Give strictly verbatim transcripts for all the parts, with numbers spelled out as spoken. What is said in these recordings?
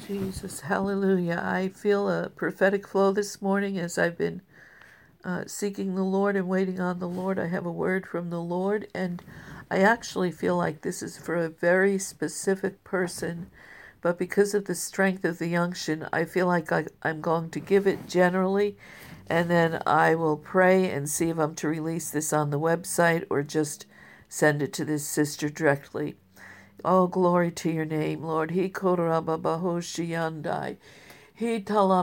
Jesus, hallelujah. I feel a prophetic flow this morning as I've been uh, seeking the Lord and waiting on the Lord. I have a word from the Lord, and I actually feel like this is for a very specific person, but because of the strength of the unction, I feel like I, I'm going to give it generally, and then I will pray and see if I'm to release this on the website or just send it to this sister directly. Oh, glory to your name, Lord. He korababahoshiandai. He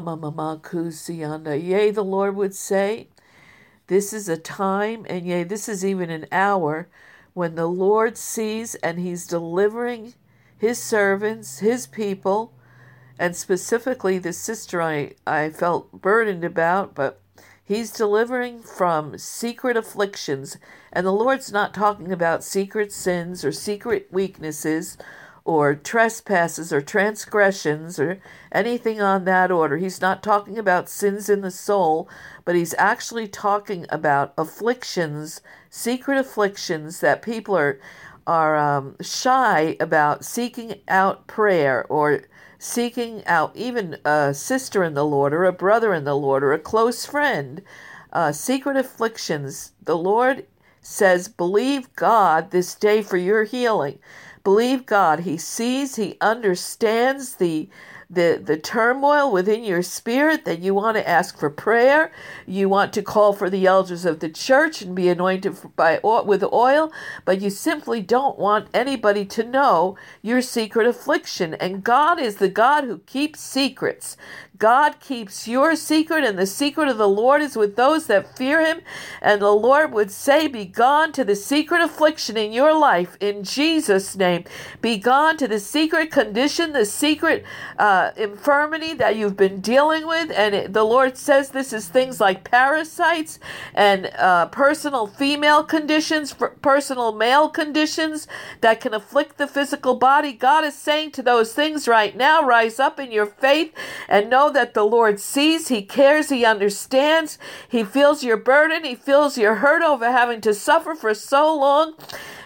talamamamakusiyandai. Yea, the Lord would say, this is a time, and yea, this is even an hour, when the Lord sees and he's delivering his servants, his people, and specifically the sister I, I felt burdened about, but he's delivering from secret afflictions. And the Lord's not talking about secret sins or secret weaknesses or trespasses or transgressions or anything on that order. He's not talking about sins in the soul, but he's actually talking about afflictions, secret afflictions that people are are um, shy about seeking out prayer or seeking out even a sister in the Lord or a brother in the Lord or a close friend. Uh, secret afflictions. The Lord says, believe God this day for your healing. Believe God. He sees, he understands the the the turmoil within your spirit, that you want to ask for prayer. You want to call for the elders of the church and be anointed by with oil, but you simply don't want anybody to know your secret affliction. And God is the God who keeps secrets. God keeps your secret, and the secret of the Lord is with those that fear him. And the Lord would say, be gone to the secret affliction in your life in Jesus' name. Be gone to the secret condition, the secret uh, infirmity that you've been dealing with. And it, the Lord says this is things like parasites and uh, personal female conditions, personal male conditions that can afflict the physical body. God is saying to those things right now, rise up in your faith and know that the Lord sees, he cares, he understands, he feels your burden, he feels your hurt over having to suffer for so long.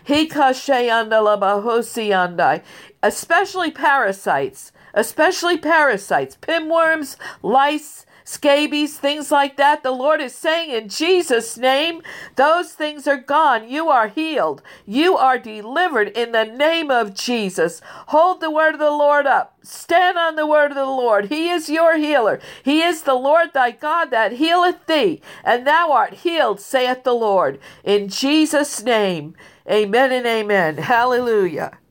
Especially parasites, especially parasites, pinworms, lice, scabies, things like that. The Lord is saying in Jesus' name, those things are gone. You are healed. You are delivered in the name of Jesus. Hold the word of the Lord up. Stand on the word of the Lord. He is your healer. He is the Lord thy God that healeth thee, and thou art healed, saith the Lord. In Jesus' name, amen and amen. Hallelujah.